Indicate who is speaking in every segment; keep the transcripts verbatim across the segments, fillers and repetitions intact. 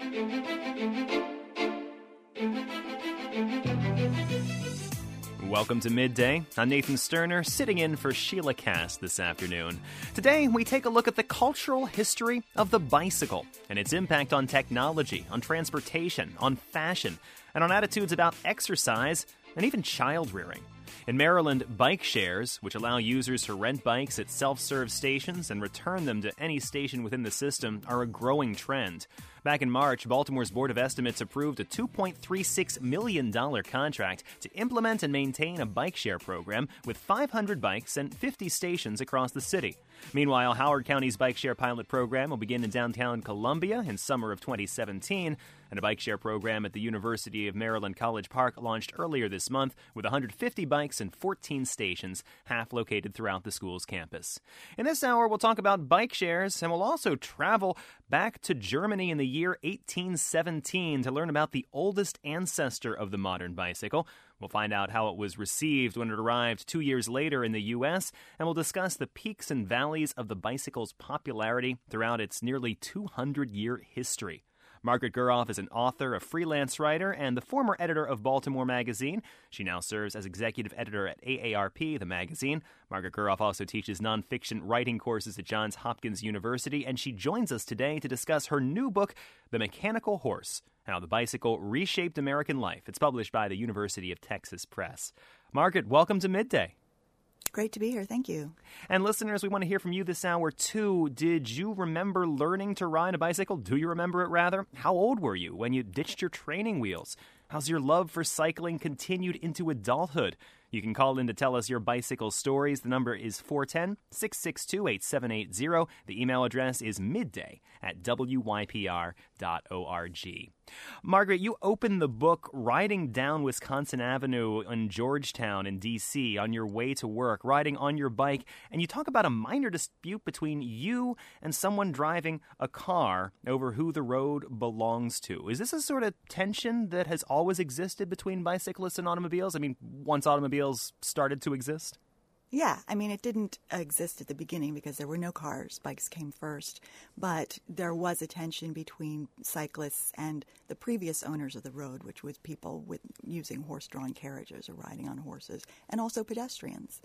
Speaker 1: Welcome to Midday. I'm Nathan Sterner, sitting in for Sheila Cass this afternoon. Today, we take a look at the cultural history of the bicycle and its impact on technology, on transportation, on fashion, and on attitudes about exercise and even child-rearing. In Maryland, bike shares, which allow users to rent bikes at self-serve stations and return them to any station within the system, are a growing trend. Back in March, Baltimore's Board of Estimates approved a two point three six million dollars contract to implement and maintain a bike share program with five hundred bikes and fifty stations across the city. Meanwhile, Howard County's bike share pilot program will begin in downtown Columbia in summer of twenty seventeen, and a bike share program at the University of Maryland College Park launched earlier this month with one hundred fifty bikes and fourteen stations, half located throughout the school's campus. In this hour, we'll talk about bike shares, and we'll also travel back to Germany in the year eighteen seventeen to learn about the oldest ancestor of the modern bicycle. We'll find out how it was received when it arrived two years later in the U S, and we'll discuss the peaks and valleys of the bicycle's popularity throughout its nearly two hundred year history. Margaret Guroff is an author, a freelance writer, and the former editor of Baltimore Magazine. She now serves as executive editor at A A R P, the magazine. Margaret Guroff also teaches nonfiction writing courses at Johns Hopkins University, and she joins us today to discuss her new book, The Mechanical Horse: How the Bicycle Reshaped American Life. It's published by the University of Texas Press. Margaret, welcome to Midday.
Speaker 2: Great to be here. Thank you.
Speaker 1: And listeners, we want to hear from you this hour, too. Did you remember learning to ride a bicycle? Do you remember it, rather? How old were you when you ditched your training wheels? How's your love for cycling continued into adulthood? You can call in to tell us your bicycle stories. The number is four one zero, six six two, eight seven eight zero. The email address is midday at w y p r dot org. Margaret, you opened the book riding down Wisconsin Avenue in Georgetown in D C on your way to work, riding on your bike, and you talk about a minor dispute between you and someone driving a car over who the road belongs to. Is this a sort of tension that has always existed between bicyclists and automobiles? I mean, once automobiles started to exist?
Speaker 2: Yeah, I mean, it didn't exist at the beginning because there were no cars. Bikes came first. But there was a tension between cyclists and the previous owners of the road, which was people with using horse-drawn carriages or riding on horses, and also pedestrians.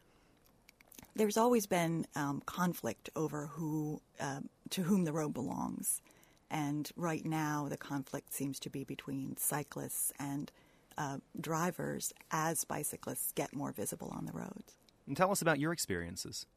Speaker 2: There's always been um, conflict over who uh, to whom the road belongs. And right now, the conflict seems to be between cyclists and uh, drivers as bicyclists get more visible on the roads.
Speaker 1: And tell us about your experiences.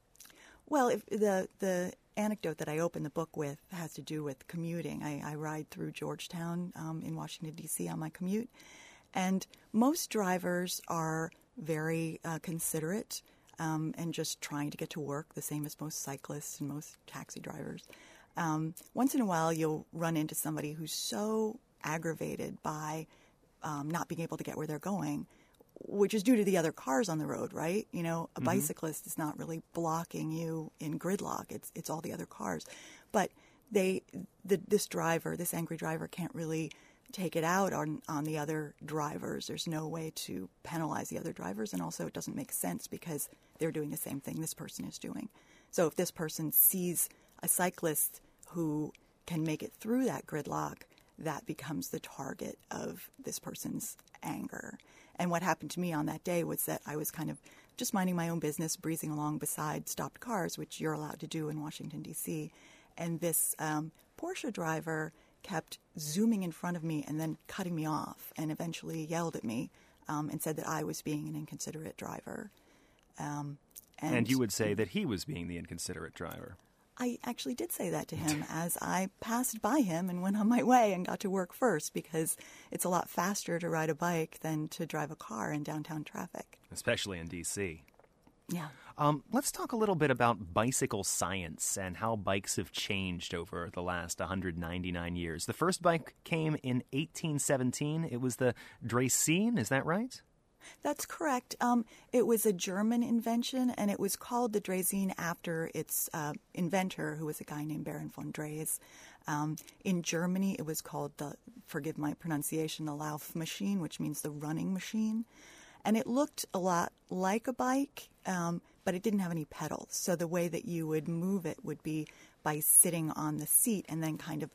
Speaker 2: Well, if the the anecdote that I open the book with has to do with commuting. I, I ride through Georgetown um, in Washington, D C on my commute. And most drivers are very uh, considerate um, and just trying to get to work, the same as most cyclists and most taxi drivers. Um, once in a while, you'll run into somebody who's so aggravated by um, not being able to get where they're going, which is due to the other cars on the road, right? You know, a mm-hmm. bicyclist is not really blocking you in gridlock. It's it's all the other cars. But they, the, this driver, this angry driver can't really take it out on, on the other drivers. There's no way to penalize the other drivers. And also it doesn't make sense because they're doing the same thing this person is doing. So if this person sees a cyclist who can make it through that gridlock, that becomes the target of this person's anger. And what happened to me on that day was that I was kind of just minding my own business, breezing along beside stopped cars, which you're allowed to do in Washington, D C. And this um, Porsche driver kept zooming in front of me and then cutting me off and eventually yelled at me um, and said that I was being an inconsiderate driver. Um, and,
Speaker 1: and you would say that he was being the inconsiderate driver.
Speaker 2: I actually did say that to him as I passed by him and went on my way and got to work first, because it's a lot faster to ride a bike than to drive a car in downtown traffic.
Speaker 1: Especially in D C.
Speaker 2: Yeah.
Speaker 1: Um, let's talk a little bit about bicycle science and how bikes have changed over the last one hundred ninety-nine years. The first bike came in eighteen seventeen. It was the Draisine, is that right?
Speaker 2: That's correct. Um, it was a German invention, and it was called the Draisine after its uh, inventor, who was a guy named Baron von Drais. Um, in Germany, it was called the, forgive my pronunciation, the Laufmaschine, which means the running machine. And it looked a lot like a bike, um, but it didn't have any pedals. So the way that you would move it would be by sitting on the seat and then kind of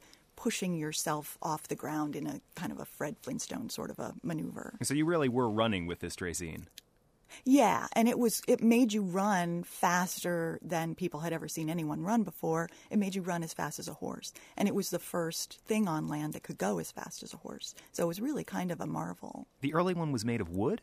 Speaker 2: pushing yourself off the ground in a kind of a Fred Flintstone sort of a maneuver.
Speaker 1: So you really were running with this Draisine.
Speaker 2: Yeah, and it was it made you run faster than people had ever seen anyone run before. It made you run as fast as a horse. And it was the first thing on land that could go as fast as a horse. So it was really kind of a marvel.
Speaker 1: The early one was made of wood?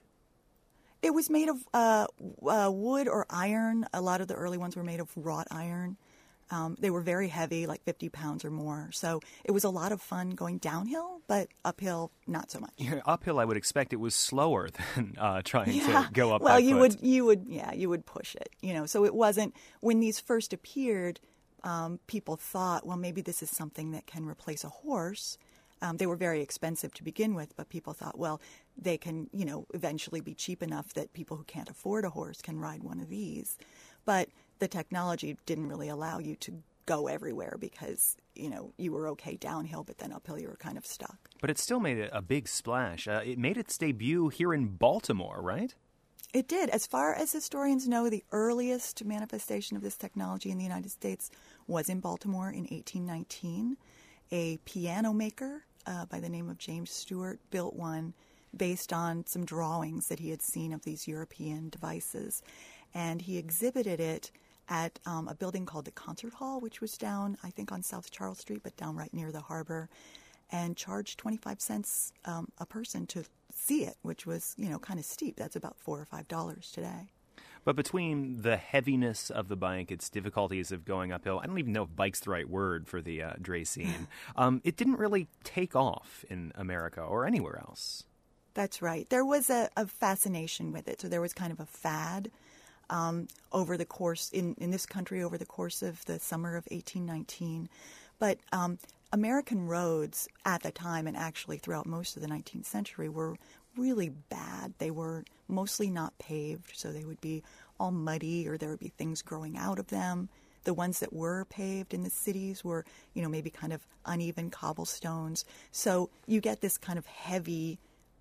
Speaker 2: It was made of uh, uh, wood or iron. A lot of the early ones were made of wrought iron. Um, they were very heavy, like fifty pounds or more. So it was a lot of fun going downhill, but uphill, not so much.
Speaker 1: Yeah, uphill, I would expect it was slower than uh, trying
Speaker 2: yeah.
Speaker 1: to go up.
Speaker 2: Well,
Speaker 1: by
Speaker 2: you
Speaker 1: foot.
Speaker 2: would, you would, yeah, you would push it. You know, so it wasn't when these first appeared. Um, people thought, well, maybe this is something that can replace a horse. Um, they were very expensive to begin with, but people thought, well, they can, you know, eventually be cheap enough that people who can't afford a horse can ride one of these. But the technology didn't really allow you to go everywhere because, you know, you were okay downhill, but then uphill you were kind of stuck.
Speaker 1: But it still made a, a big splash. Uh, it made its debut here in Baltimore, right?
Speaker 2: It did. As far as historians know, the earliest manifestation of this technology in the United States was in Baltimore in eighteen nineteen. A piano maker uh, by the name of James Stewart built one based on some drawings that he had seen of these European devices. And he exhibited it at um, a building called the Concert Hall, which was down, I think, on South Charles Street, but down right near the harbor, and charged twenty-five cents um, a person to see it, which was, you know, kind of steep. That's about four or five dollars today.
Speaker 1: But between the heaviness of the bike, its difficulties of going uphill, I don't even know if bike's the right word for the uh, Draisine, um, it didn't really take off in America or anywhere else.
Speaker 2: That's right. There was a, a fascination with it. So there was kind of a fad um, over the course, in, in this country, over the course of the summer of eighteen nineteen. But um, American roads at the time, and actually throughout most of the nineteenth century, were really bad. They were mostly not paved, so they would be all muddy or there would be things growing out of them. The ones that were paved in the cities were, you know, maybe kind of uneven cobblestones. So you get this kind of heavy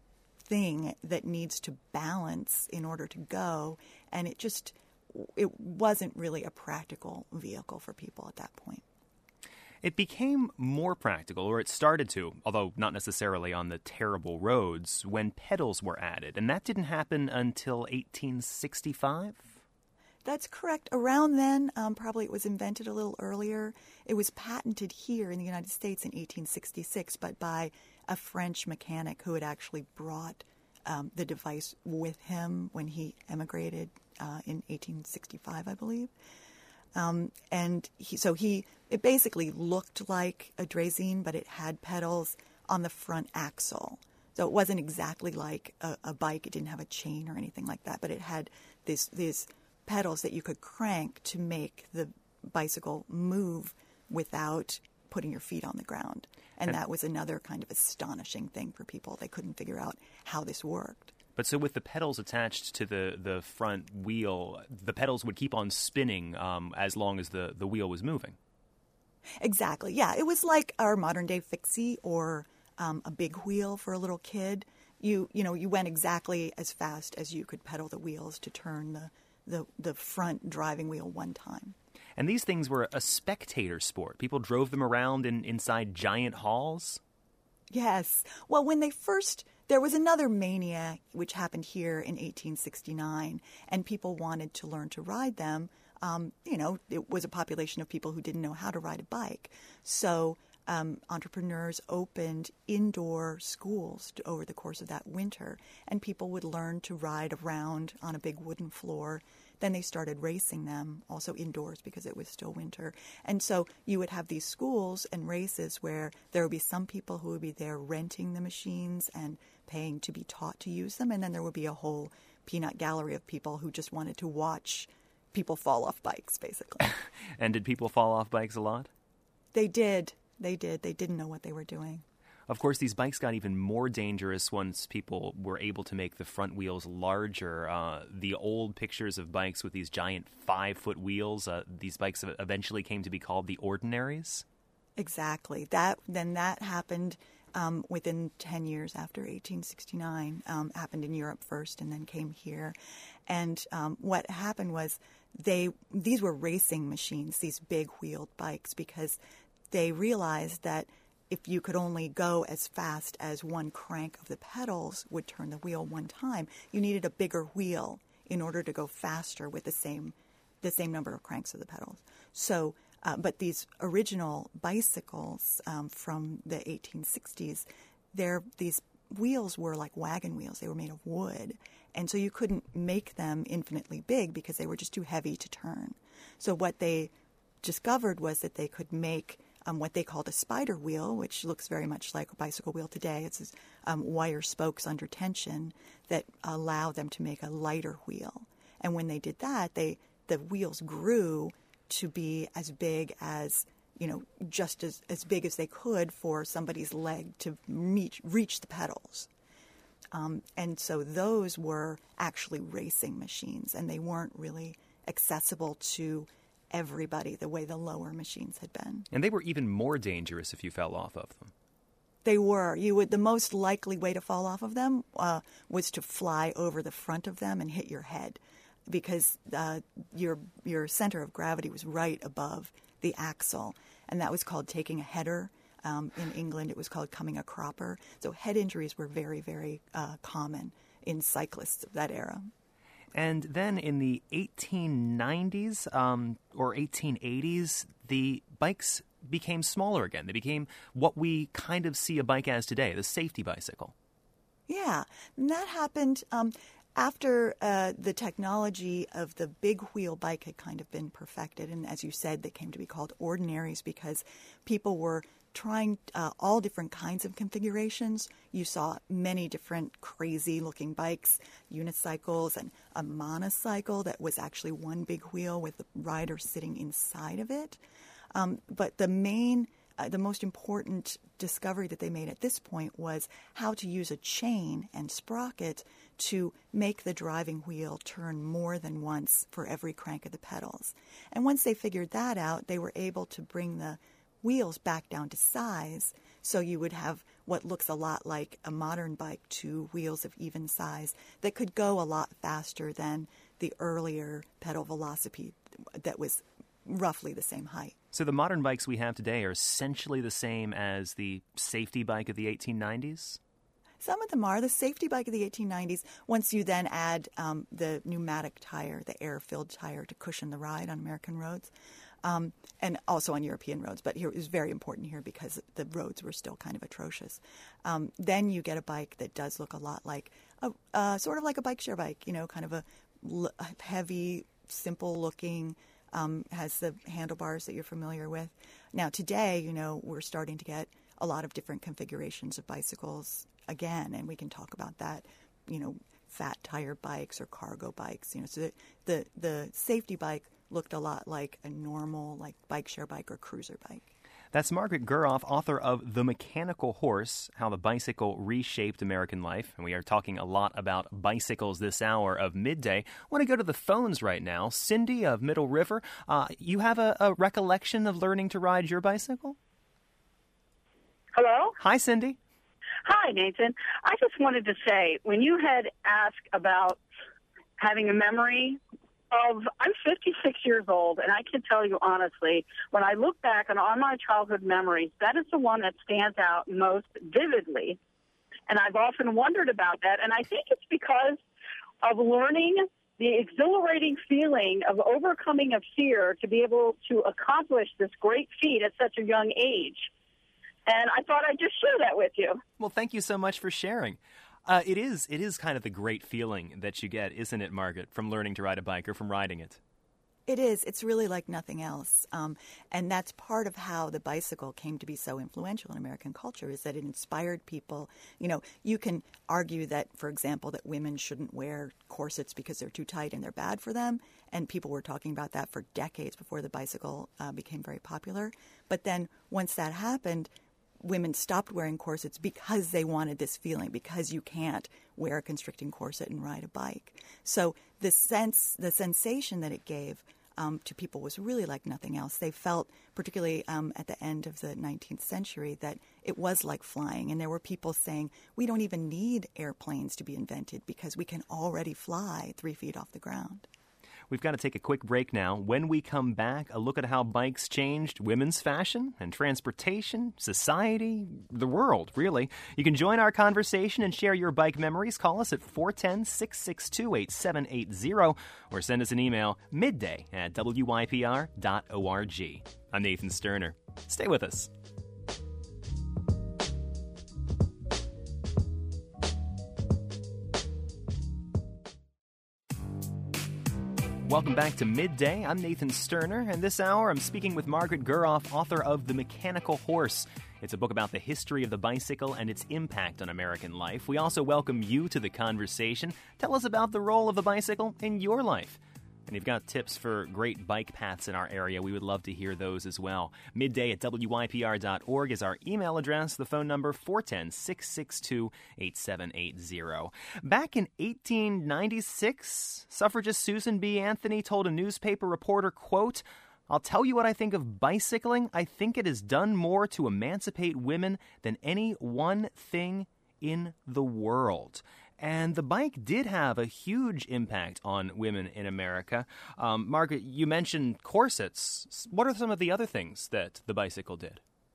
Speaker 2: thing that needs to balance in order to go, and it just, it wasn't really a practical vehicle for people at that point.
Speaker 1: It became more practical, or it started to, although not necessarily on the terrible roads, when pedals were added. And that didn't happen until eighteen sixty-five?
Speaker 2: That's correct. Around then, um, probably it was invented a little earlier. It was patented here in the United States in eighteen sixty-six, but by a French mechanic who had actually brought um, the device with him when he emigrated uh, in eighteen sixty-five, I believe. Um, and he, so he, it basically looked like a Draisine, but it had pedals on the front axle. So it wasn't exactly like a, a bike. It didn't have a chain or anything like that, but it had this, these pedals that you could crank to make the bicycle move without putting your feet on the ground. And, and that was another kind of astonishing thing for people. They couldn't figure out how this worked.
Speaker 1: But so with the pedals attached to the, the front wheel, the pedals would keep on spinning um, as long as the, the wheel was moving.
Speaker 2: Exactly, yeah. It was like our modern-day fixie or um, a big wheel for a little kid. You you know, you went exactly as fast as you could pedal the wheels to turn the, the, the front driving wheel one time.
Speaker 1: And these things were a spectator sport. People drove them around in, inside giant halls?
Speaker 2: Yes. Well, when they first... There was another mania which happened here in eighteen sixty-nine, and people wanted to learn to ride them. Um, you know, it was a population of people who didn't know how to ride a bike. So um, entrepreneurs opened indoor schools to, over the course of that winter, and people would learn to ride around on a big wooden floor. Then they started racing them, also indoors because it was still winter. And so you would have these schools and races where there would be some people who would be there renting the machines and paying to be taught to use them. And then there would be a whole peanut gallery of people who just wanted to watch people fall off bikes, basically.
Speaker 1: And did people fall off bikes a lot?
Speaker 2: They did. They did. They didn't know what they were doing.
Speaker 1: Of course, these bikes got even more dangerous once people were able to make the front wheels larger. Uh, the old pictures of bikes with these giant five-foot wheels, uh, these bikes eventually came to be called the Ordinaries.
Speaker 2: Exactly. That then that happened um, within ten years after eighteen sixty-nine. Um, happened in Europe first and then came here. And um, what happened was they these were racing machines, these big wheeled bikes, because they realized that if you could only go as fast as one crank of the pedals would turn the wheel one time, you needed a bigger wheel in order to go faster with the same the same number of cranks of the pedals. So, uh, but these original bicycles um, from the eighteen sixties, they're, these wheels were like wagon wheels. They were made of wood. And so you couldn't make them infinitely big because they were just too heavy to turn. So what they discovered was that they could make um, what they called a spider wheel, which looks very much like a bicycle wheel today. It's this, um, wire spokes under tension that allow them to make a lighter wheel. And when they did that, they the wheels grew to be as big as, you know, just as, as big as they could for somebody's leg to meet, reach the pedals. Um, and so those were actually racing machines, and they weren't really accessible to everybody the way the lower machines had been.
Speaker 1: And they were even more dangerous if you fell off of them.
Speaker 2: They were. You would. The most likely way to fall off of them uh, was to fly over the front of them and hit your head, because uh, your your center of gravity was right above the axle, and that was called taking a header. Um, in England, it was called coming a cropper. So head injuries were very, very uh, common in cyclists of that era.
Speaker 1: And then in the eighteen nineties um, or eighteen eighties, the bikes became smaller again. They became what we kind of see a bike as today, the safety bicycle.
Speaker 2: Yeah, and that happened um, after uh, the technology of the big wheel bike had kind of been perfected. And as you said, they came to be called ordinaries because people were trying uh, all different kinds of configurations. You saw many different crazy-looking bikes, unicycles, and a monocycle that was actually one big wheel with the rider sitting inside of it. Um, but the main, uh, the most important discovery that they made at this point was how to use a chain and sprocket to make the driving wheel turn more than once for every crank of the pedals. And once they figured that out, they were able to bring the wheels back down to size, so you would have what looks a lot like a modern bike, two wheels of even size that could go a lot faster than the earlier pedal velocipede that was roughly the same height.
Speaker 1: So the modern bikes we have today are essentially the same as the safety bike of the eighteen nineties?
Speaker 2: Some of them are. The safety bike of the eighteen nineties, once you then add um, the pneumatic tire, the air-filled tire to cushion the ride on American roads, Um, and also on European roads, but here it was very important here because the roads were still kind of atrocious. Um, then you get a bike that does look a lot like, a, uh, sort of like a bike share bike, you know, kind of a, l- a heavy, simple-looking, um, has the handlebars that you're familiar with. Now today, you know, we're starting to get a lot of different configurations of bicycles again, and we can talk about that, you know, fat tire bikes or cargo bikes. You know, so the the, the safety bike looked a lot like a normal, like, bike share bike or cruiser bike.
Speaker 1: That's Margaret Guroff, author of The Mechanical Horse, How the Bicycle Reshaped American Life. And we are talking a lot about bicycles this hour of midday. I want to go to the phones right now. Cindy of Middle River, uh, you have a, a recollection of learning to ride your bicycle?
Speaker 3: Hello?
Speaker 1: Hi, Cindy.
Speaker 3: Hi, Nathan. I just wanted to say, when you had asked about having a memory of, I'm fifty-six years old, and I can tell you honestly, when I look back on all my childhood memories, that is the one that stands out most vividly. And I've often wondered about that, and I think it's because of learning the exhilarating feeling of overcoming a fear to be able to accomplish this great feat at such a young age. And I thought I'd just share that with you.
Speaker 1: Well, thank you so much for sharing. Uh, it is it is kind of the great feeling that you get, isn't it, Margaret, from learning to ride a bike or from riding it?
Speaker 2: It is. It's really like nothing else. Um, and that's part of how the bicycle came to be so influential in American culture, is that it inspired people. You know, you can argue that, for example, that women shouldn't wear corsets because they're too tight and they're bad for them. And people were talking about that for decades before the bicycle uh, became very popular. But then once that happened, women stopped wearing corsets because they wanted this feeling, because you can't wear a constricting corset and ride a bike. So the sense, the sensation that it gave um, to people was really like nothing else. They felt, particularly um, at the end of the nineteenth century, that it was like flying. And there were people saying, we don't even need airplanes to be invented because we can already fly three feet off the ground.
Speaker 1: We've got to take a quick break now. When we come back, a look at how bikes changed women's fashion and transportation, society, the world, really. You can join our conversation and share your bike memories. Call us at four one zero, six six two, eight seven eight zero or send us an email midday at W Y P R dot org. I'm Nathan Sterner. Stay with us. Welcome back to Midday. I'm Nathan Sterner, and this hour I'm speaking with Margaret Guroff, author of The Mechanical Horse. It's a book about the history of the bicycle and its impact on American life. We also welcome you to the conversation. Tell us about the role of the bicycle in your life. And you've got tips for great bike paths in our area. We would love to hear those as well. Midday at W Y P R dot org is our email address. The phone number, four one zero, six six two, eight seven eight zero. Back in eighteen ninety-six, suffragist Susan B. Anthony told a newspaper reporter, quote, "I'll tell you what I think of bicycling. I think it has done more to emancipate women than any one thing in the world." And the bike did have a huge impact on women in America. Um, Margaret, you mentioned corsets. What are some of the other things that the bicycle did?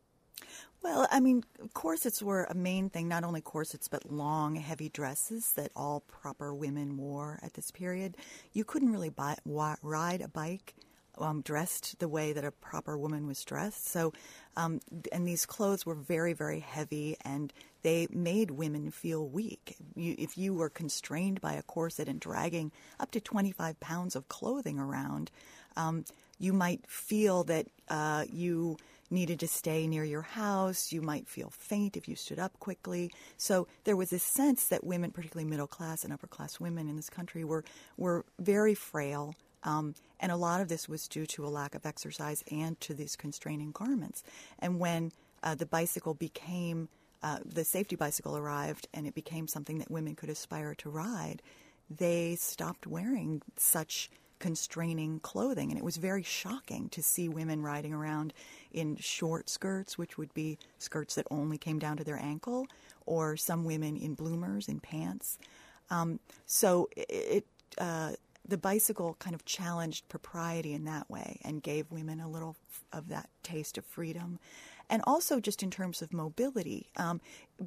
Speaker 2: Well, I mean, corsets were a main thing, not only corsets, but long, heavy dresses that all proper women wore at this period. You couldn't really buy, wa- ride a bike Um, dressed the way that a proper woman was dressed. So, um, and these clothes were very, very heavy, and they made women feel weak. You, if you were constrained by a corset and dragging up to twenty-five pounds of clothing around, um, you might feel that uh, you needed to stay near your house. You might feel faint if you stood up quickly. So there was this sense that women, particularly middle class and upper class women in this country, were were very frail. Um, and a lot of this was due to a lack of exercise and to these constraining garments. And when uh, the bicycle became, uh, the safety bicycle arrived and it became something that women could aspire to ride, they stopped wearing such constraining clothing. And it was very shocking to see women riding around in short skirts, which would be skirts that only came down to their ankle, or some women in bloomers, in pants. Um, so it... Uh, The bicycle kind of challenged propriety in that way and gave women a little of that taste of freedom. And also just in terms of mobility, um,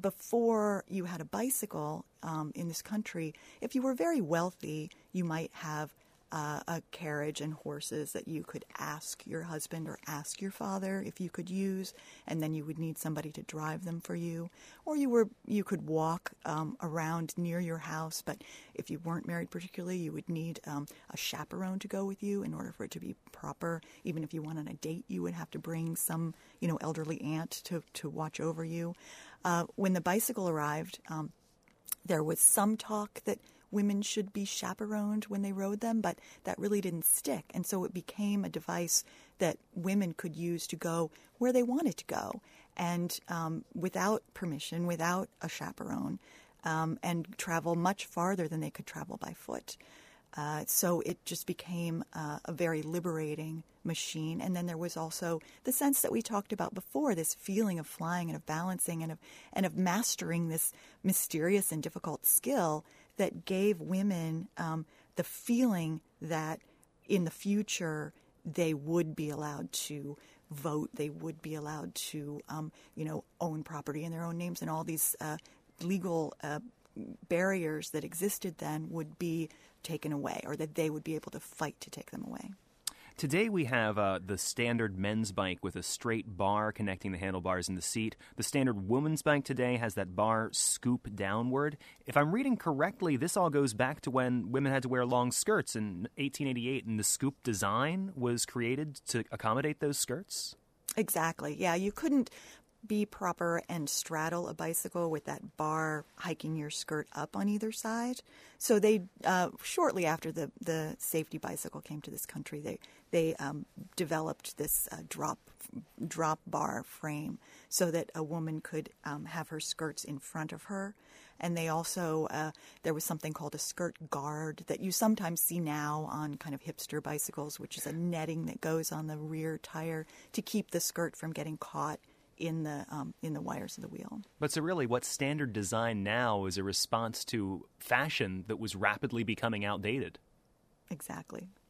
Speaker 2: before you had a bicycle um, in this country, if you were very wealthy, you might have uh, a carriage and horses that you could ask your husband or ask your father if you could use, and then you would need somebody to drive them for you. Or you were you could walk um, around near your house, but if you weren't married particularly, you would need um, a chaperone to go with you in order for it to be proper. Even if you went on a date, you would have to bring some, you know, elderly aunt to, to watch over you. Uh, when the bicycle arrived, um, there was some talk that women should be chaperoned when they rode them, but that really didn't stick. And so it became a device that women could use to go where they wanted to go, and um, without permission, without a chaperone, um, and travel much farther than they could travel by foot. Uh, so it just became uh, a very liberating machine. And then there was also the sense that we talked about before, this feeling of flying and of balancing and of and of mastering this mysterious and difficult skill that gave women um, the feeling that in the future they would be allowed to vote, they would be allowed to, um, you know, own property in their own names, and all these uh, legal uh, barriers that existed then would be taken away, or that they would be able to fight to take them away.
Speaker 1: Today we have uh, the standard men's bike with a straight bar connecting the handlebars and the seat. The standard woman's bike today has that bar scoop downward. If I'm reading correctly, this all goes back to when women had to wear long skirts in eighteen eighty-eight, and the scoop design was created to accommodate those skirts?
Speaker 2: Exactly. Yeah, you couldn't be proper and straddle a bicycle with that bar hiking your skirt up on either side. So they, uh, shortly after the, the safety bicycle came to this country, they they um, developed this uh, drop drop bar frame so that a woman could um, have her skirts in front of her. And they also, uh, there was something called a skirt guard that you sometimes see now on kind of hipster bicycles, which is a netting that goes on the rear tire to keep the skirt from getting caught in the um, in the wires of the wheel.
Speaker 1: But so really what's standard design now is a response to fashion that was rapidly becoming outdated.
Speaker 2: Exactly.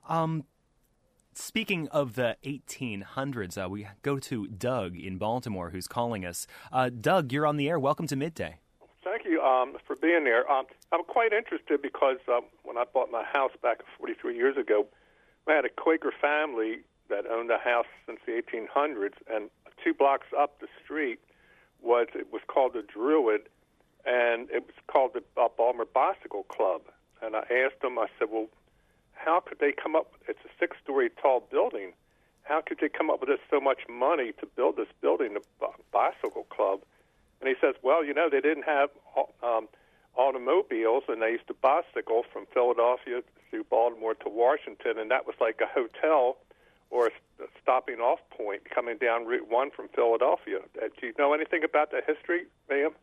Speaker 1: Um, speaking of the eighteen hundreds, uh, we go to Doug in Baltimore who's calling us. Uh, Doug, you're on the air. Welcome to Midday.
Speaker 4: Thank you um, for being there. Um, I'm quite interested because um, when I bought my house back forty-three years ago, I had a Quaker family that owned a house since the eighteen hundreds, and two blocks up the street was it was called the Druid, and it was called the uh, Baltimore Bicycle Club. And I asked them, I said, well, how could they come up? It's a six-story tall building. How could they come up with this, so much money to build this building, the Bicycle Club? And he says, well, you know, they didn't have um, automobiles, and they used to bicycle from Philadelphia through Baltimore to Washington, and that was like a hotel or a stopping off point coming down Route one from Philadelphia. Uh, do you know anything about that history, ma'am?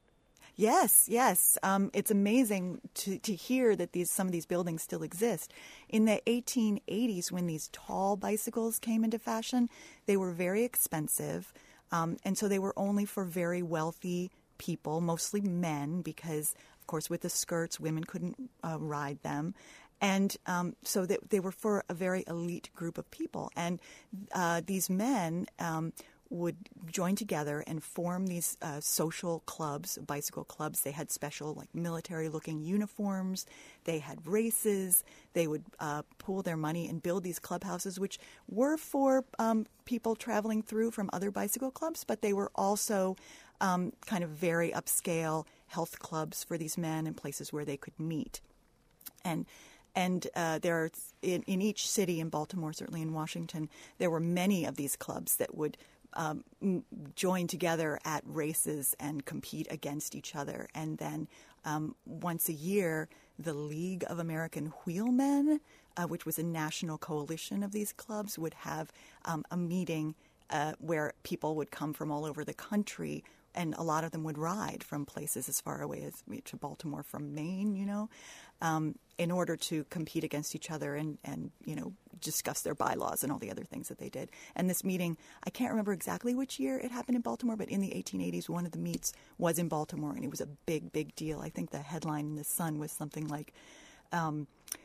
Speaker 2: Yes, yes. Um, it's amazing to, to hear that these some of these buildings still exist. In the eighteen eighties, when these tall bicycles came into fashion, they were very expensive. Um, and so they were only for very wealthy people, mostly men, because, of course, with the skirts, women couldn't uh, ride them. And um, so they, they were for a very elite group of people. And uh, these men um, would join together and form these uh, social clubs, bicycle clubs. They had special, like, military-looking uniforms. They had races. They would uh, pool their money and build these clubhouses, which were for um, people traveling through from other bicycle clubs, but they were also um, kind of very upscale health clubs for these men and places where they could meet. And And uh, there are in, in each city, in Baltimore, certainly in Washington, there were many of these clubs that would um, join together at races and compete against each other. And then um, once a year, the League of American Wheelmen, uh, which was a national coalition of these clubs, would have um, a meeting uh, where people would come from all over the country. And a lot of them would ride from places as far away as to Baltimore from Maine, you know, um, in order to compete against each other and, and, you know, discuss their bylaws and all the other things that they did. And this meeting, I can't remember exactly which year it happened in Baltimore, but in the eighteen eighties, one of the meets was in Baltimore, and it was a big, big deal. I think the headline in the Sun was something like, um,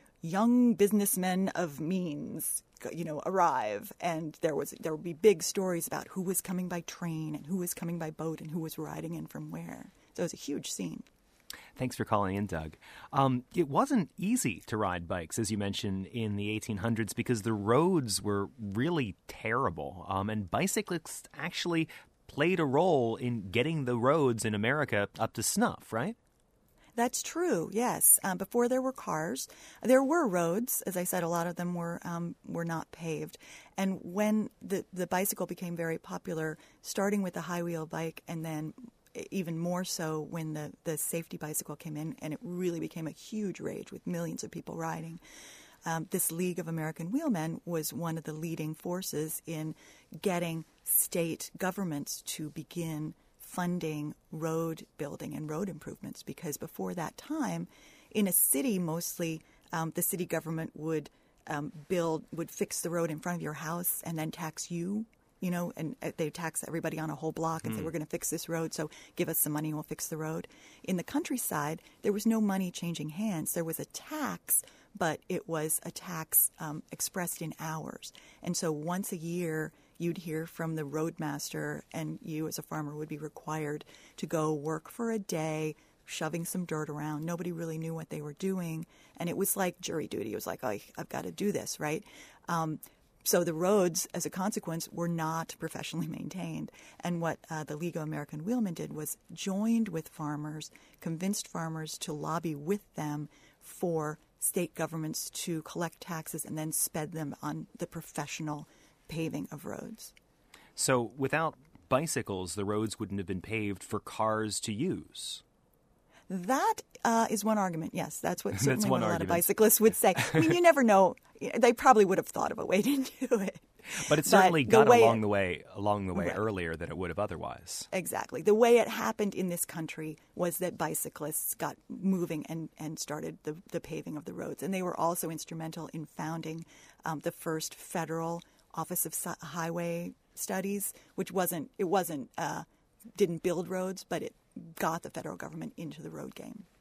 Speaker 2: young businessmen of means, you know, arrive, and there was there would be big stories about who was coming by train and who was coming by boat and who was riding in from where. So it was a huge scene.
Speaker 1: Thanks for calling in, Doug. Um, it wasn't easy to ride bikes, as you mentioned, in the eighteen hundreds because the roads were really terrible, um, and bicyclists actually played a role in getting the roads in America up to snuff, right?
Speaker 2: That's true, yes. Um, before there were cars, there were roads. As I said, a lot of them were um, were not paved. And when the, the bicycle became very popular, starting with the high-wheel bike and then even more so when the, the safety bicycle came in, and it really became a huge rage with millions of people riding, um, this League of American Wheelmen was one of the leading forces in getting state governments to begin funding road building and road improvements, because before that time, in a city mostly, um, the city government would um, build, would fix the road in front of your house and then tax you, you know, and they tax everybody on a whole block and mm. say, we're going to fix this road, so give us some money and we'll fix the road. In the countryside, there was no money changing hands. There was a tax, but it was a tax um, expressed in hours. And so once a year, you'd hear from the roadmaster, and you as a farmer would be required to go work for a day, shoving some dirt around. Nobody really knew what they were doing, and it was like jury duty. It was like, oh, I've got to do this, right? Um, so the roads, as a consequence, were not professionally maintained. And what uh, the League of American Wheelmen did was joined with farmers, convinced farmers to lobby with them for state governments to collect taxes and then spend them on the professional paving of roads.
Speaker 1: So without bicycles, the roads wouldn't have been paved for cars to use.
Speaker 2: That uh, is one argument, yes. That's what certainly
Speaker 1: That's
Speaker 2: what a
Speaker 1: argument.
Speaker 2: lot of bicyclists would say. I mean, you never know. They probably would have thought of a way to do it.
Speaker 1: But it certainly but got
Speaker 2: the
Speaker 1: along
Speaker 2: it,
Speaker 1: the way along the way
Speaker 2: right.
Speaker 1: earlier than it would have otherwise.
Speaker 2: Exactly. The way it happened in this country was that bicyclists got moving and, and started the, the paving of the roads. And they were also instrumental in founding um, the first federal Office of Highway Studies, which wasn't, it wasn't, uh, didn't build roads, but it got the federal government into the road game.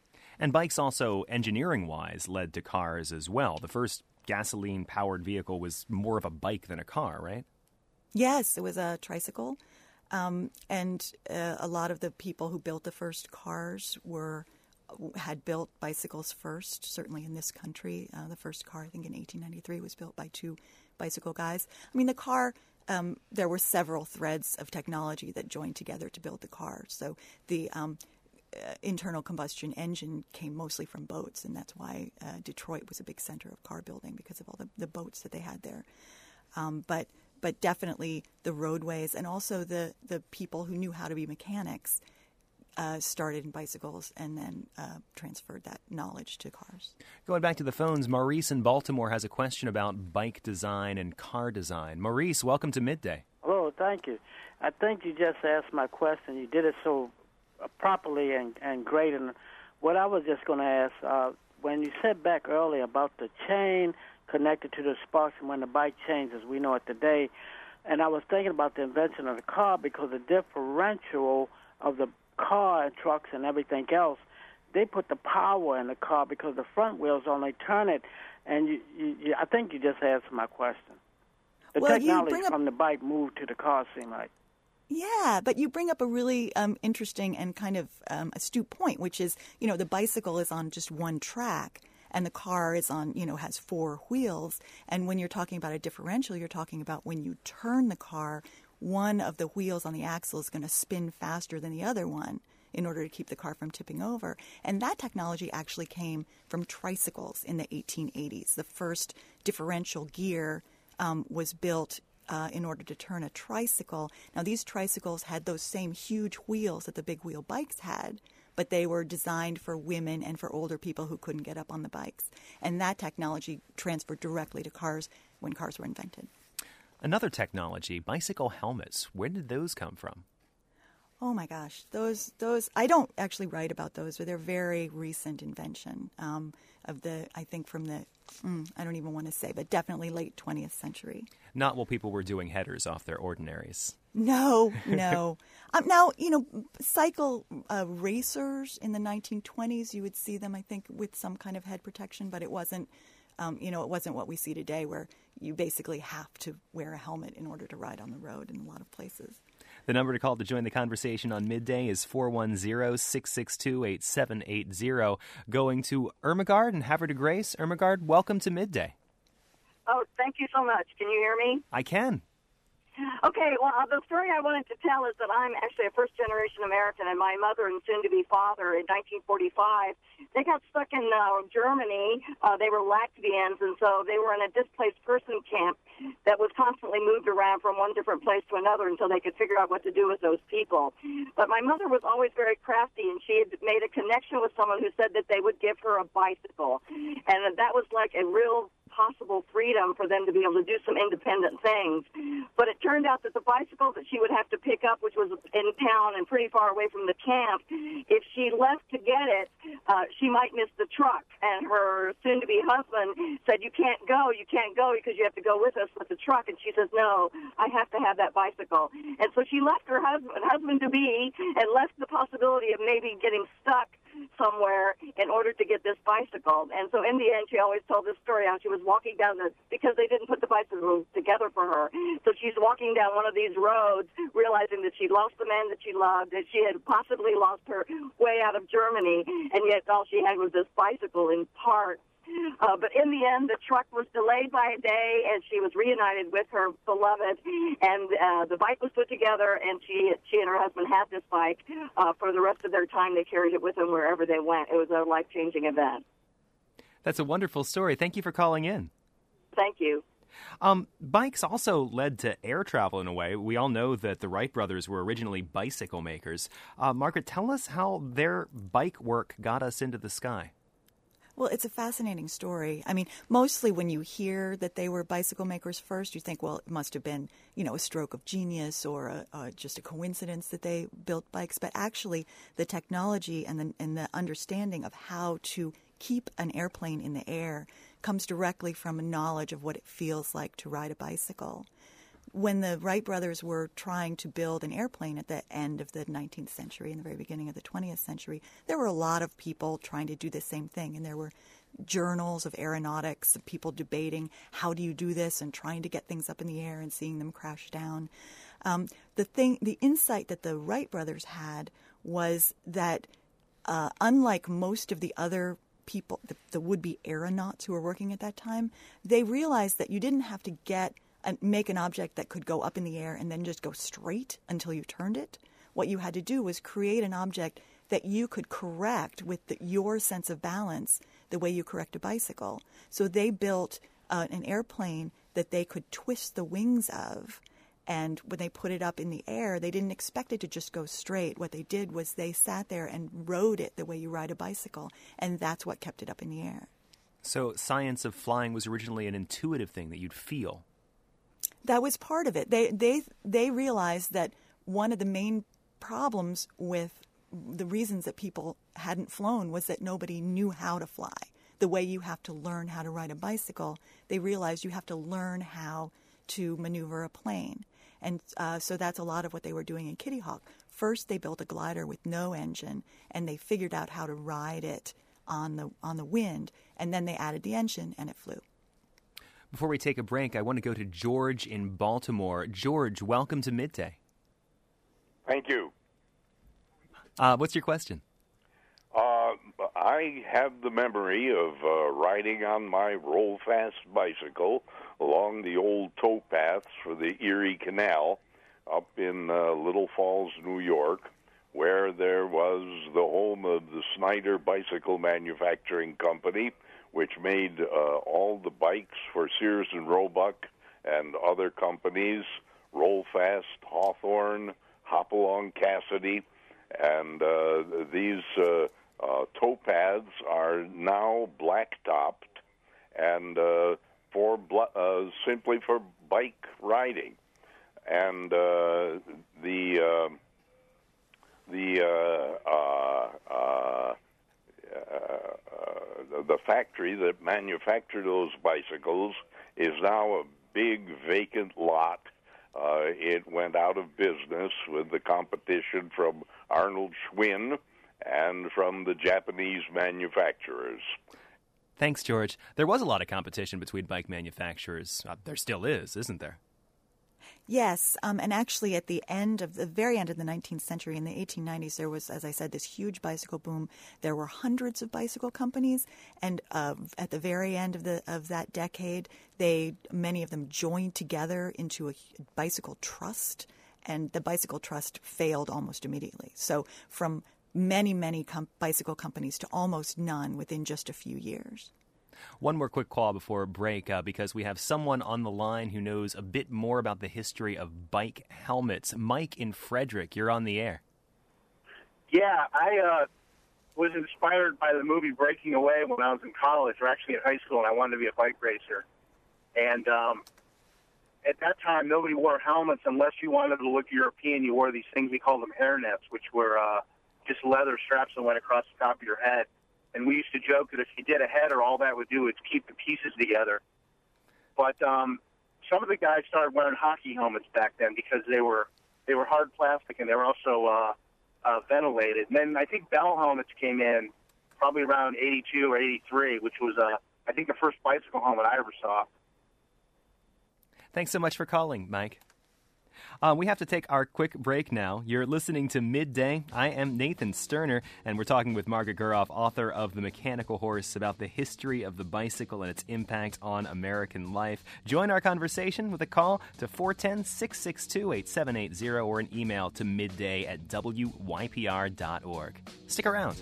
Speaker 1: And bikes also, engineering-wise, led to cars as well. The first gasoline-powered vehicle was more of a bike than a car, right?
Speaker 2: Yes, it was a tricycle. Um, and uh, a lot of the people who built the first cars were had built bicycles first, certainly in this country. Uh, the first car, I think in eighteen ninety-three, was built by two bicycle guys. I mean, the car, um, there were several threads of technology that joined together to build the car. So the um, uh, internal combustion engine came mostly from boats, and that's why uh, Detroit was a big center of car building, because of all the, the boats that they had there. Um, but but definitely the roadways and also the, the people who knew how to be mechanics uh, started in bicycles and then uh, transferred that knowledge to cars.
Speaker 1: Going back to the phones, Maurice in Baltimore has a question about bike design and car design. Maurice, welcome to Midday.
Speaker 5: Hello, thank you. I think you just asked my question. You did it so properly and, and great. And what I was just going to ask, uh, when you said back earlier about the chain connected to the sparks and when the bike changed as we know it today, and I was thinking about the invention of the car, because the differential of the car and trucks and everything else, they put the power in the car because the front wheels only turn it. And you, you, you, I think you just answered my question. The
Speaker 2: well,
Speaker 5: technology
Speaker 2: up,
Speaker 5: from the bike moved to the car, seemed like.
Speaker 2: Yeah, but you bring up a really um, interesting and kind of um, astute point, which is, you know, the bicycle is on just one track and the car is on, you know, has four wheels. And when you're talking about a differential, you're talking about when you turn the car, one of the wheels on the axle is going to spin faster than the other one in order to keep the car from tipping over. And that technology actually came from tricycles in the eighteen eighties. The first differential gear um, was built uh, in order to turn a tricycle. Now, these tricycles had those same huge wheels that the big wheel bikes had, but they were designed for women and for older people who couldn't get up on the bikes. And that technology transferred directly to cars when cars were invented.
Speaker 1: Another technology, bicycle helmets. Where did those come from?
Speaker 2: Oh my gosh, those those I don't actually write about those, but they're very recent invention um, of the I think from the mm, I don't even want to say, but definitely late twentieth century.
Speaker 1: Not while people were doing headers off their ordinaries.
Speaker 2: No, no. um, now you know, cycle uh, racers in the nineteen twenties. You would see them, I think, with some kind of head protection, but it wasn't. Um, you know, it wasn't what we see today, where you basically have to wear a helmet in order to ride on the road in a lot of places.
Speaker 1: The number to call to join the conversation on Midday is four one zero, six six two, eight seven eight zero. Going to Ermengarde and Havre de Grace. Ermengarde, welcome to Midday.
Speaker 3: Oh, thank you so much. Can you hear me?
Speaker 1: I can.
Speaker 3: Okay, well, the story I wanted to tell is that I'm actually a first-generation American, and my mother and soon-to-be father in nineteen forty-five, they got stuck in uh, Germany. Uh, they were Latvians, and so they were in a displaced person camp that was constantly moved around from one different place to another until they could figure out what to do with those people. But my mother was always very crafty, and she had made a connection with someone who said that they would give her a bicycle, and that was like a real possible freedom for them to be able to do some independent things. But it turned out that the bicycle that she would have to pick up, which was in town and pretty far away from the camp, if she left to get it, uh, she might miss the truck. And her soon-to-be husband said, you can't go, you can't go because you have to go with us with the truck. And she says, no, I have to have that bicycle. And so she left her husband, husband-to-be and left the possibility of maybe getting stuck somewhere in order to get this bicycle. And so in the end, she always told this story how she was walking down the, because they didn't put the bicycle together for her. So she's walking down one of these roads, realizing that she'd lost the man that she loved, that she had possibly lost her way out of Germany, and yet all she had was this bicycle in parts. Uh, but in the end, the truck was delayed by a day, and she was reunited with her beloved, and uh, the bike was put together, and she she and her husband had this bike uh, for the rest of their time. They carried it with them wherever they went. It was a life-changing event.
Speaker 1: That's a wonderful story. Thank you for calling in.
Speaker 3: Thank you.
Speaker 1: Um, bikes also led to air travel in a way. We all know that the Wright brothers were originally bicycle makers. Uh, Margaret, tell us how their bike work got us into the sky.
Speaker 2: Well, it's a fascinating story. I mean, mostly when you hear that they were bicycle makers first, you think, well, it must have been, you know, a stroke of genius or a, uh, just a coincidence that they built bikes. But actually, the technology and the, and the understanding of how to keep an airplane in the air comes directly from a knowledge of what it feels like to ride a bicycle. when the Wright brothers were trying to build an airplane at the end of the nineteenth century and the very beginning of the twentieth century, there were a lot of people trying to do the same thing. And there were journals of aeronautics, of people debating how do you do this and trying to get things up in the air and seeing them crash down. Um, the thing, the insight that the Wright brothers had was that uh, unlike most of the other people, the, the would-be aeronauts who were working at that time, they realized that you didn't have to get and make an object that could go up in the air and then just go straight until you turned it. What you had to do was create an object that you could correct with the, your sense of balance the way you correct a bicycle. So they built uh, an airplane that they could twist the wings of. And when they put it up in the air, they didn't expect it to just go straight. What they did was they sat there and rode it the way you ride a bicycle, and that's what kept it up in the air.
Speaker 1: So science of flying was originally an intuitive thing that you'd feel.
Speaker 2: That was part of it. They they they realized that one of the main problems with the reasons that people hadn't flown was that nobody knew how to fly. The way you have to learn how to ride a bicycle, they realized you have to learn how to maneuver a plane. And uh, so that's a lot of what they were doing in Kitty Hawk. First, they built a glider with no engine, and they figured out how to ride it on the on the wind, and then they added the engine, and it flew.
Speaker 1: Before we take a break, I want to go to George in Baltimore. George, welcome to Midday.
Speaker 6: Thank you.
Speaker 1: Uh, what's your question?
Speaker 6: Uh, I have the memory of uh, riding on my roll-fast bicycle along the old towpaths for the Erie Canal up in uh, Little Falls, New York, where there was the home of the Snyder Bicycle Manufacturing Company, which made uh, all the bikes for Sears and Roebuck and other companies, Roll-Fast, Hawthorne, Hopalong Cassidy, and uh, these uh, uh, towpaths are now black-topped and uh, for uh, simply for bike riding, and uh, the uh, the uh, uh, uh, uh, the factory that manufactured those bicycles is now a big vacant lot. Uh, it went out of business with the competition from Arnold Schwinn and from the Japanese manufacturers.
Speaker 1: Thanks, George. There was a lot of competition between bike manufacturers. Uh, there still is, isn't there?
Speaker 2: Yes, um, and actually at the end of the very end of the nineteenth century, in the eighteen nineties, there was, as I said, this huge bicycle boom. There were hundreds of bicycle companies, and uh, at the very end of the of that decade, they many of them joined together into a bicycle trust, and the bicycle trust failed almost immediately. So from many, many com- bicycle companies to almost none within just a few years.
Speaker 1: One more quick call before a break, uh, because we have someone on the line who knows a bit more about the history of bike helmets. Mike in Frederick, you're on the air.
Speaker 7: Yeah, I uh, was inspired by the movie Breaking Away when I was in college, or actually in high school, and I wanted to be a bike racer. And um, at that time, nobody wore helmets unless you wanted to look European. You wore these things, we called them hairnets, which were uh, just leather straps that went across the top of your head. And we used to joke that if you did a header, all that would do is keep the pieces together. But um, some of the guys started wearing hockey helmets back then because they were they were hard plastic and they were also uh, uh, ventilated. And then I think Bell helmets came in probably around eighty-two or eighty-three, which was, uh, I think, the first bicycle helmet I ever saw.
Speaker 1: Thanks so much for calling, Mike. Uh, we have to take our quick break now. You're listening to Midday. I am Nathan Sterner, and we're talking with Margaret Guroff, author of The Mechanical Horse, about the history of the bicycle and its impact on American life. Join our conversation with a call to four one zero, six six two, eight seven eight zero or an email to midday at w y p r dot org. Stick around.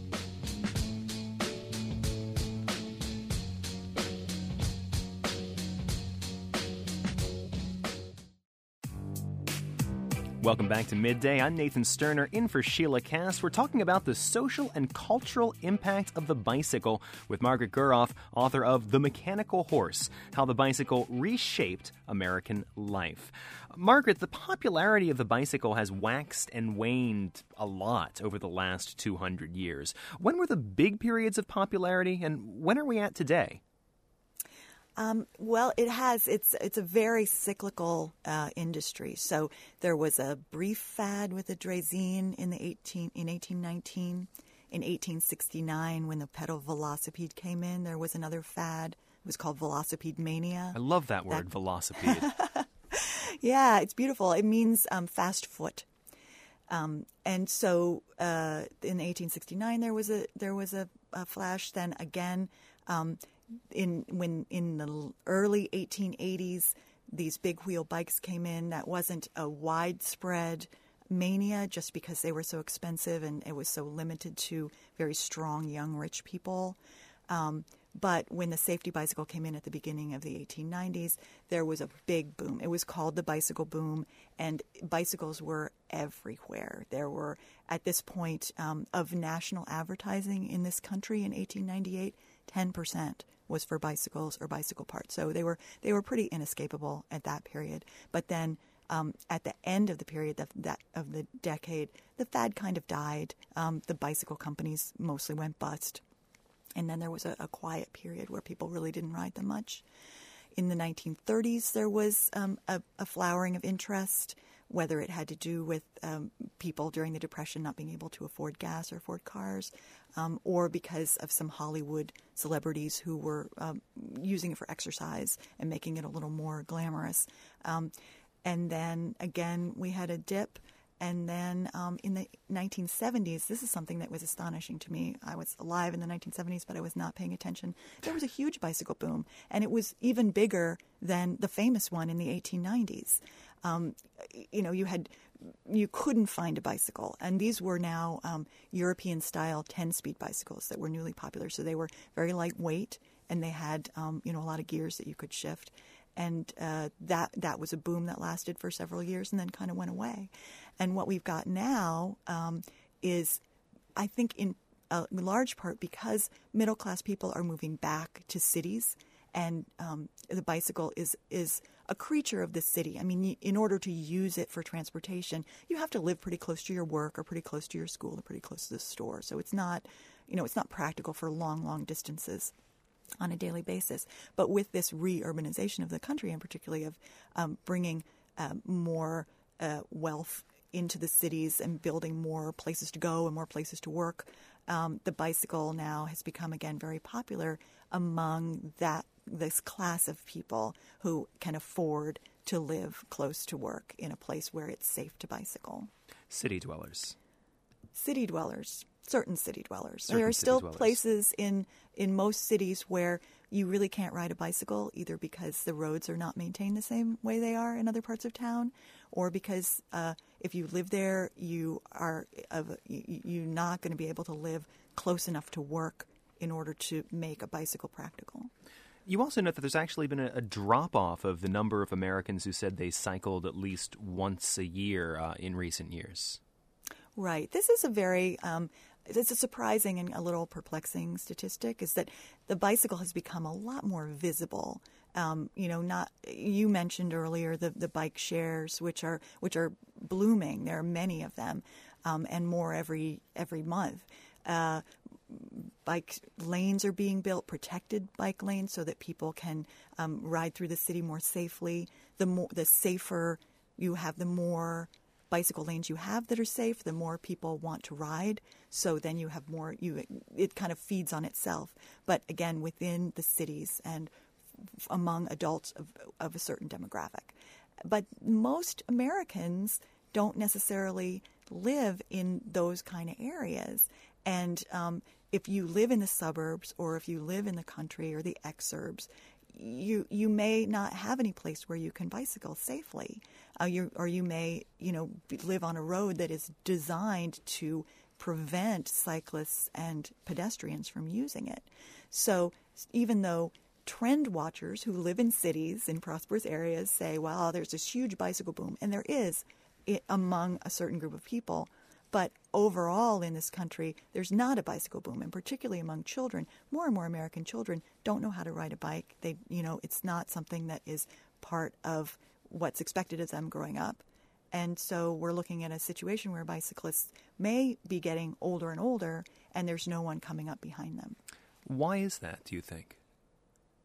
Speaker 1: Welcome back to Midday. I'm Nathan Sterner, in for Sheila Cass. We're talking about the social and cultural impact of the bicycle with Margaret Guroff, author of The Mechanical Horse, How the Bicycle Reshaped American Life. Margaret, the popularity of the bicycle has waxed and waned a lot over the last two hundred years. When were the big periods of popularity, and when are we at today?
Speaker 2: Um, well, it has. It's it's a very cyclical uh, industry. So there was a brief fad with the Draisine in the eighteen in eighteen nineteen. In eighteen sixty-nine, when the pedal velocipede came in, there was another fad. It was called velocipede mania.
Speaker 1: I love that word, that... velocipede.
Speaker 2: Yeah, it's beautiful. It means um, fast foot. Um, and so uh, in eighteen sixty-nine, there was a there was a, a flash. Then again. Um, In when in the early eighteen eighties, these big wheel bikes came in. That wasn't a widespread mania just because they were so expensive and it was so limited to very strong young rich people. Um, but when the safety bicycle came in at the beginning of the eighteen nineties, there was a big boom. It was called the bicycle boom, and bicycles were everywhere. There were, at this point, um, of national advertising in this country in eighteen ninety-eight, ten percent was for bicycles or bicycle parts. So they were they were pretty inescapable at that period. But then um, at the end of the period that, that of the decade, the fad kind of died. Um, the bicycle companies mostly went bust. And then there was a, a quiet period where people really didn't ride them much. In the nineteen thirties, there was um, a, a flowering of interest, whether it had to do with um, people during the Depression not being able to afford gas or afford cars, um, or because of some Hollywood celebrities who were um, using it for exercise and making it a little more glamorous. Um, and then, again, we had a dip. And then um, in the nineteen seventies, this is something that was astonishing to me. I was alive in the nineteen seventies, but I was not paying attention. There was a huge bicycle boom, and it was even bigger than the famous one in the eighteen nineties. Um, you know, you had you couldn't find a bicycle, and these were now um, European-style ten-speed bicycles that were newly popular. So they were very lightweight, and they had um, you know a lot of gears that you could shift. And uh, that that was a boom that lasted for several years and then kind of went away. And what we've got now um, is, I think, in a large part because middle-class people are moving back to cities, and um, the bicycle is is a creature of the city. I mean, in order to use it for transportation, you have to live pretty close to your work or pretty close to your school or pretty close to the store. So it's not, you know, it's not practical for long, long distances on a daily basis. But with this re-urbanization of the country, and particularly of um, bringing uh, more uh, wealth into the cities and building more places to go and more places to work, um, the bicycle now has become, again, very popular among that this class of people who can afford to live close to work in a place where it's safe to bicycle.
Speaker 1: City dwellers.
Speaker 2: City dwellers. Certain city dwellers.
Speaker 1: Certain
Speaker 2: there are
Speaker 1: city
Speaker 2: still
Speaker 1: dwellers.
Speaker 2: places in, in most cities where you really can't ride a bicycle, either because the roads are not maintained the same way they are in other parts of town, or because uh, if you live there, you are of, you, you're not going to be able to live close enough to work in order to make a bicycle practical.
Speaker 1: You also note that there's actually been a, a drop-off of the number of Americans who said they cycled at least once a year uh, in recent years.
Speaker 2: Right. This is a very, um, it's a surprising and a little perplexing statistic, is that the bicycle has become a lot more visible. Um, you know, not, you mentioned earlier the, the bike shares, which are, which are blooming. There are many of them, um, and more every, every month. Uh, bike lanes are being built, protected bike lanes, so that people can um, ride through the city more safely. The more, the safer you have, the more bicycle lanes you have that are safe, the more people want to ride. So then you have more, you it kind of feeds on itself. But again, within the cities and f- among adults of, of a certain demographic. But most Americans don't necessarily live in those kind of areas. And um, if you live in the suburbs, or if you live in the country or the exurbs, you you may not have any place where you can bicycle safely, uh, you, or you may you know live on a road that is designed to prevent cyclists and pedestrians from using it. So even though trend watchers who live in cities in prosperous areas say, "Wow, there's this huge bicycle boom," and there is it, among a certain group of people. But overall in this country, there's not a bicycle boom, and particularly among children. More and more American children don't know how to ride a bike. They, you know, it's not something that is part of what's expected of them growing up. And so we're looking at a situation where bicyclists may be getting older and older, and there's no one coming up behind them.
Speaker 1: Why is that, do you think?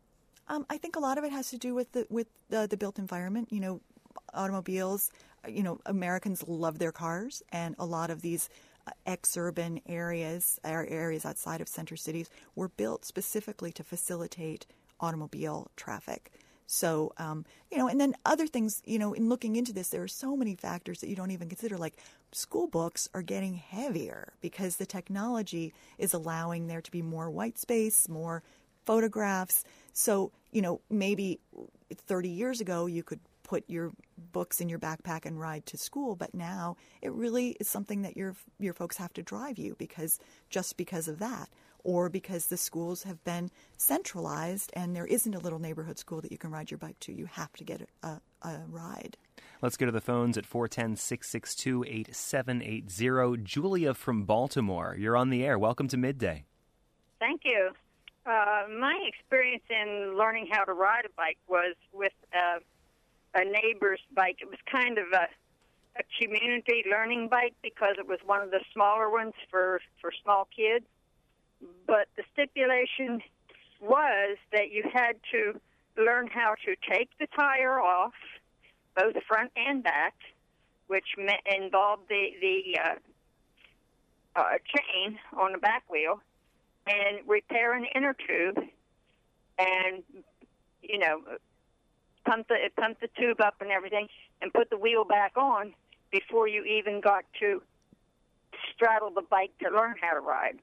Speaker 2: Um, I think a lot of it has to do with the with the, the built environment. You know, automobiles. You know, Americans love their cars, and a lot of these uh, ex-urban areas, or areas outside of center cities, were built specifically to facilitate automobile traffic. So, um, you know, and then other things, you know, in looking into this, there are so many factors that you don't even consider, like school books are getting heavier because the technology is allowing there to be more white space, more photographs. So, you know, maybe thirty years ago you could put your books in your backpack and ride to school, but now it really is something that your your folks have to drive you because just because of that. Or because the schools have been centralized and there isn't a little neighborhood school that you can ride your bike to. You have to get a, a ride.
Speaker 1: Let's go to the phones at four one zero, six six two, eight seven eight zero. Julia from Baltimore, you're on the air. Welcome to Midday.
Speaker 8: Thank you. Uh, my experience in learning how to ride a bike was with uh, a neighbor's bike. It was kind of a, a community learning bike because it was one of the smaller ones for, for small kids. But the stipulation was that you had to learn how to take the tire off, both front and back, which me- involved the, the uh, uh, chain on the back wheel, and repair an inner tube, and, you know, pump the, pump the tube up and everything, and put the wheel back on before you even got to straddle the bike to learn how to ride.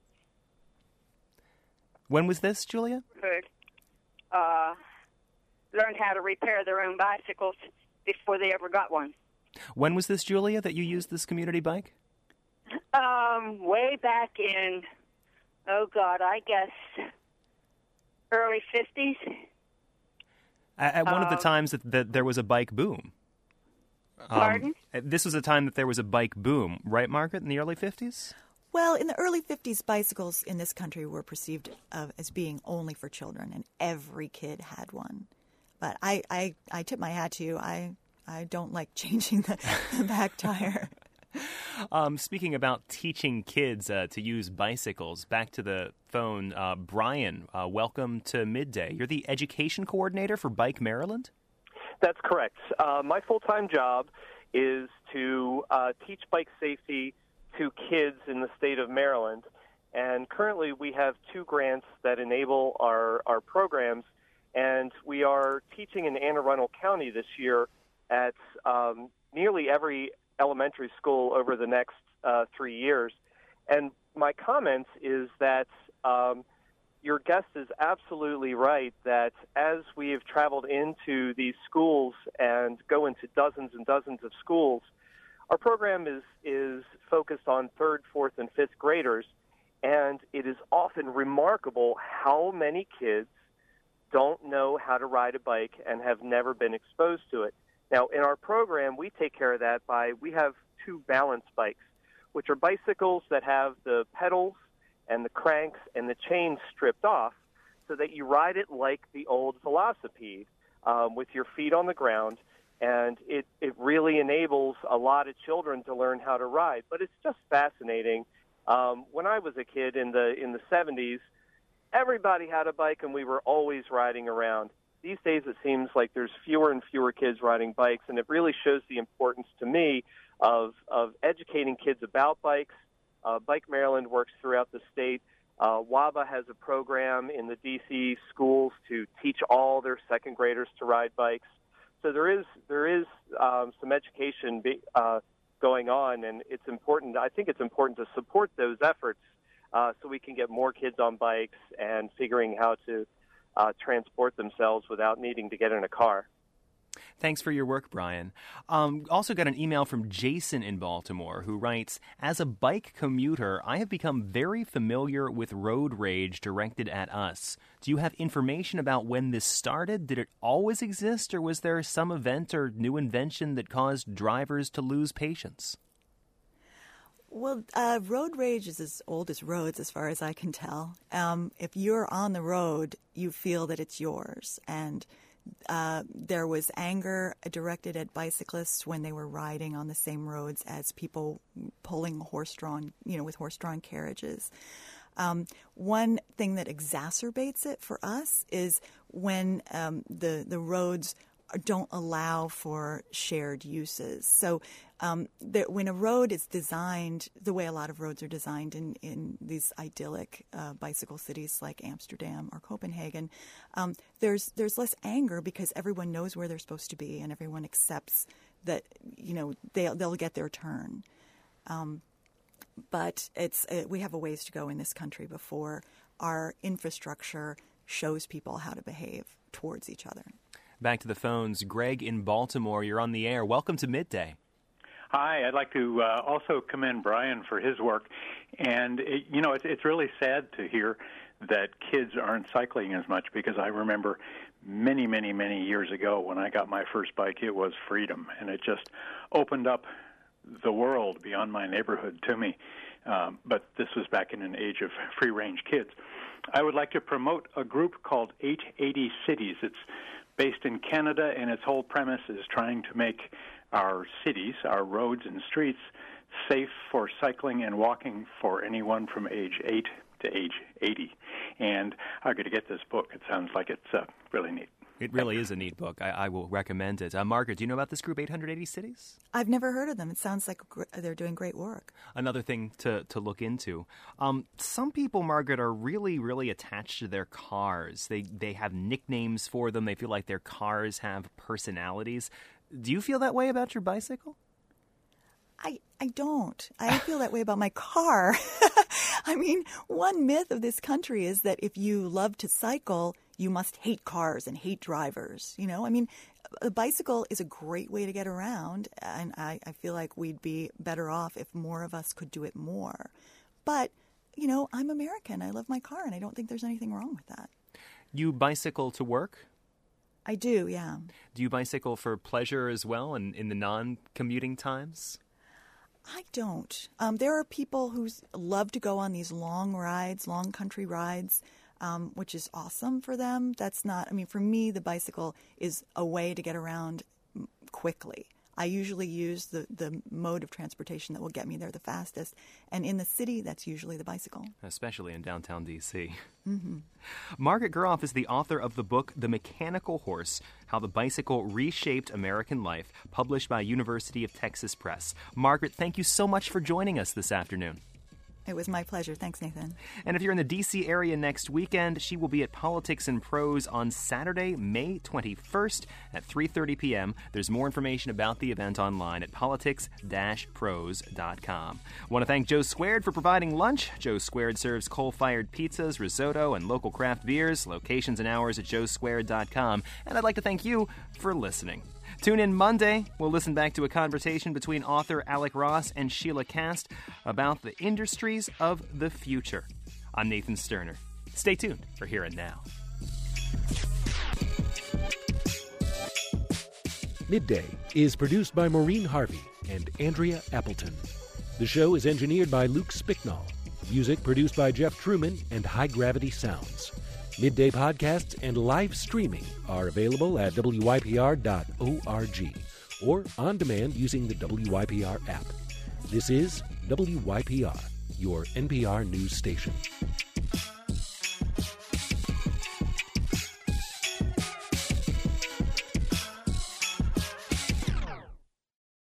Speaker 1: When was this, Julia?
Speaker 8: Uh, learned how to repair their own bicycles before they ever got one.
Speaker 1: When was this, Julia, that you used this community bike?
Speaker 8: Um, way back in, oh, God, I guess early fifties.
Speaker 1: At, at one
Speaker 8: um,
Speaker 1: of the times that, that there was a bike boom. Um,
Speaker 8: Pardon?
Speaker 1: This was a time that there was a bike boom, right, Margaret, in the early fifties?
Speaker 2: Well, in the early fifties, bicycles in this country were perceived of, as being only for children, and every kid had one. But I, I, I tip my hat to you. I, I don't like changing the, the back tire.
Speaker 1: Um, speaking about teaching kids uh, to use bicycles, back to the phone, uh, Brian, uh, welcome to Midday. You're the education coordinator for Bike Maryland?
Speaker 9: That's correct. Uh, my full-time job is to uh, teach bike safety to kids in the state of Maryland. And currently we have two grants that enable our, our programs, and we are teaching in Anne Arundel County this year at um, nearly every elementary school over the next uh, three years. And my comments is that um, your guest is absolutely right that as we have traveled into these schools and go into dozens and dozens of schools, our program is, is focused on third, fourth, and fifth graders, and it is often remarkable how many kids don't know how to ride a bike and have never been exposed to it. Now, in our program, we take care of that by, we have two balance bikes, which are bicycles that have the pedals and the cranks and the chains stripped off so that you ride it like the old velocipede um, with your feet on the ground. And it, it really enables a lot of children to learn how to ride. But it's just fascinating. Um, when I was a kid in the in the seventies, everybody had a bike and we were always riding around. These days it seems like there's fewer and fewer kids riding bikes, and it really shows the importance to me of, of educating kids about bikes. Uh, Bike Maryland works throughout the state. Uh, W A B A has a program in the D C schools to teach all their second graders to ride bikes. So there is there is um, some education be, uh, going on, and it's important. I think it's important to support those efforts uh, so we can get more kids on bikes and figuring how to uh, transport themselves without needing to get in a car.
Speaker 1: Thanks for your work, Brian. Um, also got an email from Jason in Baltimore who writes, as a bike commuter, I have become very familiar with road rage directed at us. Do you have information about when this started? Did it always exist, or was there some event or new invention that caused drivers to lose patience?
Speaker 2: Well, uh, road rage is as old as roads, as far as I can tell. Um, if you're on the road, you feel that it's yours, and Uh, there was anger directed at bicyclists when they were riding on the same roads as people pulling horse-drawn, you know, with horse-drawn carriages. Um, one thing that exacerbates it for us is when um, the the roads don't allow for shared uses. So um, there, when a road is designed the way a lot of roads are designed in, in these idyllic uh, bicycle cities like Amsterdam or Copenhagen, um, there's there's less anger because everyone knows where they're supposed to be and everyone accepts that, you know, they'll, they'll get their turn. Um, but it's uh, we have a ways to go in this country before our infrastructure shows people how to behave towards each other.
Speaker 1: Back to the phones. Greg in Baltimore, you're on the air. Welcome to Midday.
Speaker 10: Hi, I'd like to uh, also commend Brian for his work. And, it, you know, it's, it's really sad to hear that kids aren't cycling as much because I remember many, many, many years ago when I got my first bike, it was freedom. And it just opened up the world beyond my neighborhood to me. Um, but this was back in an age of free-range kids. I would like to promote a group called eight eighty Cities. It's based in Canada, and its whole premise is trying to make our cities, our roads and streets, safe for cycling and walking for anyone from age eight to age eighty. And I'm going to get this book. It sounds like it's uh, really neat.
Speaker 1: It really is a neat book. I, I will recommend it. Uh, Margaret, do you know about this group, eight hundred eighty Cities?
Speaker 2: I've never heard of them. It sounds like they're doing great work.
Speaker 1: Another thing to, to look into. Um, some people, Margaret, are really, really attached to their cars. They they have nicknames for them. They feel like their cars have personalities. Do you feel that way about your bicycle?
Speaker 2: I, I don't. I feel that way about my car. I mean, one myth of this country is that if you love to cycle, you must hate cars and hate drivers. You know, I mean, a bicycle is a great way to get around, and I, I feel like we'd be better off if more of us could do it more. But, you know, I'm American. I love my car, and I don't think there's anything wrong with that.
Speaker 1: You bicycle to work?
Speaker 2: I do, yeah.
Speaker 1: Do you bicycle for pleasure as well in, in the non-commuting times?
Speaker 2: I don't. Um, there are people who love to go on these long rides, long country rides, um, which is awesome for them. That's not, I mean, for me, the bicycle is a way to get around quickly. I usually use the, the mode of transportation that will get me there the fastest. And in the city, that's usually the bicycle.
Speaker 1: Especially in downtown D C
Speaker 2: Mm-hmm.
Speaker 1: Margaret Guroff is the author of the book The Mechanical Horse, How the Bicycle Reshaped American Life, published by University of Texas Press. Margaret, thank you so much for joining us this afternoon.
Speaker 2: It was my pleasure. Thanks, Nathan.
Speaker 1: And if you're in the D C area next weekend, she will be at Politics and Prose on Saturday, May twenty-first at three thirty p.m. There's more information about the event online at politics dash prose dot com. I want to thank Joe Squared for providing lunch. Joe Squared serves coal-fired pizzas, risotto, and local craft beers. Locations and hours at joe squared dot com. And I'd like to thank you for listening. Tune in Monday. We'll listen back to a conversation between author Alec Ross and Sheila Cast about the industries of the future. I'm Nathan Sterner. Stay tuned for Here and Now.
Speaker 11: Midday is produced by Maureen Harvey and Andrea Appleton. The show is engineered by Luke Spicknall. Music produced by Jeff Truman and High Gravity Sounds. Midday podcasts and live streaming are available at w y p r dot org or on demand using the W Y P R app. This is W Y P R, your N P R news station.